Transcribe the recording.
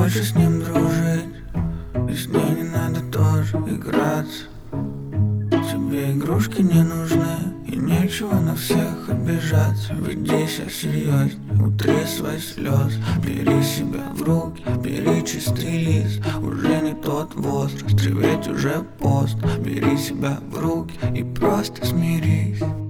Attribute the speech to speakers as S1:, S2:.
S1: хочешь с ним дружить, и с ней не надо тоже играться. Тебе игрушки не нужны, и нечего на всех обижаться. Веди себя серьезней, утри свои слезы, бери себя в руки, бери чистый лист. Уже не тот возраст, реветь уже поздно. Бери себя в руки и просто смирись.